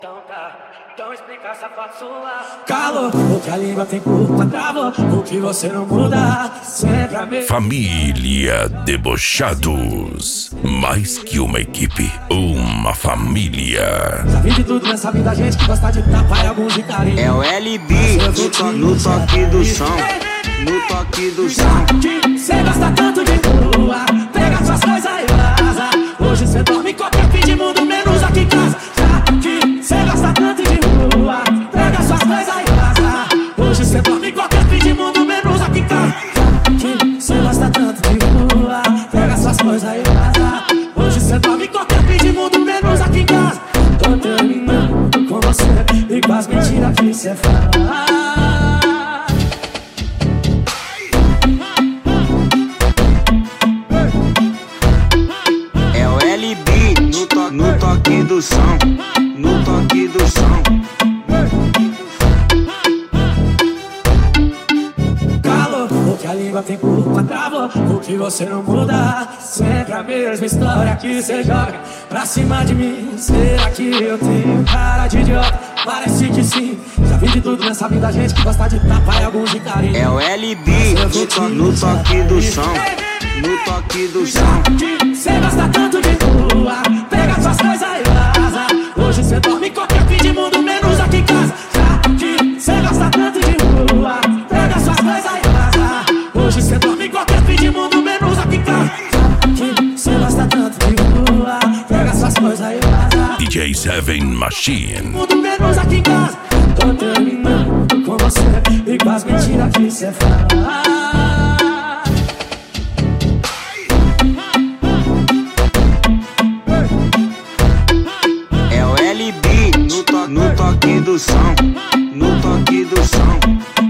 Então explica essa foto sua. Calor, o que a língua tem culpa, trava, o que você não muda, sempre a mesma. Família Debochados. Mais que uma equipe, uma família. Já vi de tudo nessa vida, gente que gosta de tapar e alguns de carinho. É o LB no toque do som. No toque do som. Cê gosta tanto de rua, pega suas coisas e vaza. Hoje cê dorme em qualquer fim de mundo, menos aqui em casa. Já que cê gosta tanto de rua, pega suas coisas e vaza. Hoje cê dorme em qualquer fim de mundo, menos aqui em casa. Já que cê gosta tanto de rua, pega suas coisas e vaza. Hoje cê dorme em qualquer fim de mundo, menos aqui em casa. Tô terminando com você e com as mentiras que cê fala. No toque do som, no toque do som. Calor, o que a língua tem culpa, trava, o que você não muda. Sempre a mesma história que cê joga pra cima de mim. Será que eu tenho cara de idiota? Parece que sim. Já vi de tudo nessa vida, gente que gosta de tapar e alguns de carinho. É o LB no toque do som, no toque do som. Cê gosta tanto de rua, pega suas coisas e vaza. Hoje cê dorme em qualquer fim de mundo, menos aqui em casa. Já que cê gosta tanto de rua, pega suas coisas e vaza. Hoje cê dorme em qualquer fim de mundo, menos aqui em casa. Já que cê gosta tanto de rua, pega suas coisas e vaza. DJ Seven Machine. Mundo menos aqui em casa. Tô terminando com você e com as mentiras que cê fala. No toque do som, no toque do som.